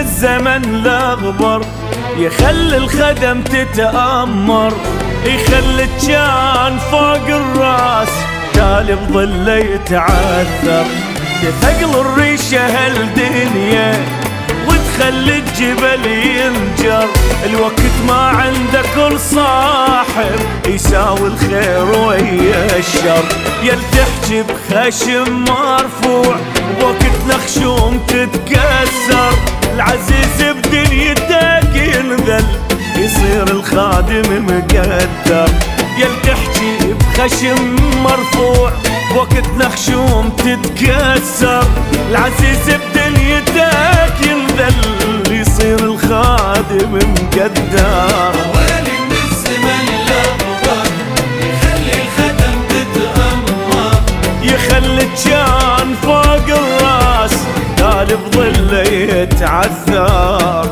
الزمن الاغبر يخلي الخدم تتأمر، يخلي الجان فوق الراس تالي بظله يتعثر، تثقل الريشه هالدنيا وتخلي الجبل ينجر. الوقت ما عنده كل صاحب يساوي الخير ويا الشر، يل تحجي بخشم مرفوع وقتنا خشوم تتكسر. العزيز بدنيتك ينذل يصير الخادم مقدر، يل تحجي بخشم مرفوع وقتنا خشوم تتكسر. العزيز بدنيتك ينذل يصير الخادم مقدر. ويلي من الزمن الاغبر يخلي الخدم تتأمر، يخلي الجان فوق الراس تالي بظله يتعثر.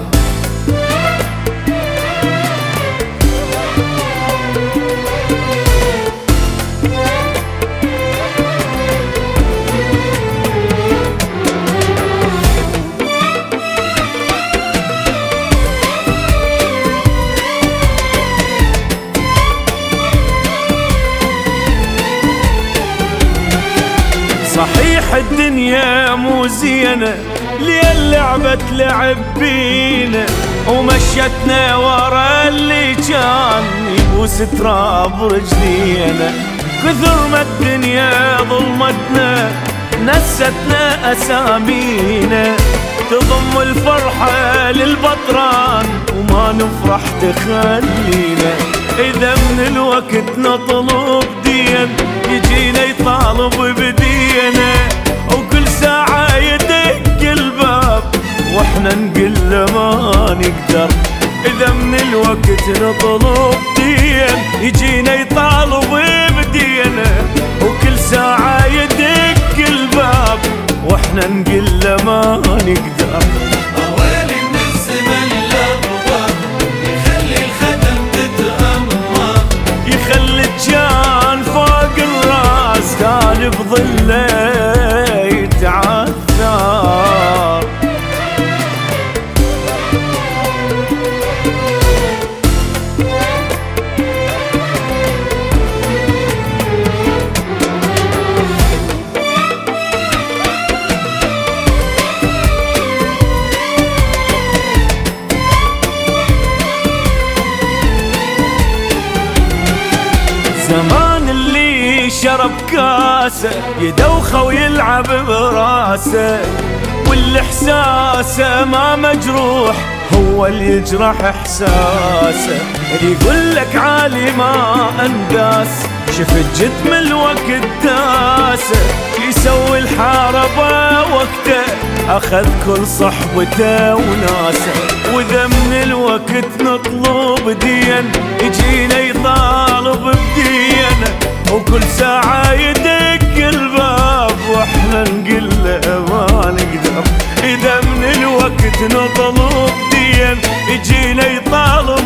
صحيح الدنيا مو زينة ليل لعبة لعب بينا، ومشتنا ورا اللي كان يبوس تراب رجلينا. كثر ما الدنيا ظلمتنا نستنا أسامينا، تضم الفرحة للبطران وما نفرح تخلينا. إذا من الوقت نطلب دين يجينا يطالب بدينا، وكل ساعة يدق الباب واحنا نقول له ما نقدر. إذا من الوقت نطلب دين يجينا يطالب بدينا، وكل ساعة يدق الباب واحنا نقول له ما نقدر. ويلي من الزمن الاغبر يخلي الخدم تتأمر، يخلي الجان فوق الراس تالي بظله يتعثر. زمان اللي شرب كاسه يدوخه ويلعب براسه، واللي احساسه ما مجروح هو اللي يجرح احساسه. اللي يقول لك عالي ما انداس شفت جتم الوقت داسه، يسوي الحاربه وقته اخذ كل صحبته وناسه. واذا من الوقت نطلب دين يجينا يطالب بدينا، وكل ساعة يدق الباب واحنا نقول له ما نقدر. إذا من الوقت نطلب دين يجينا يطالب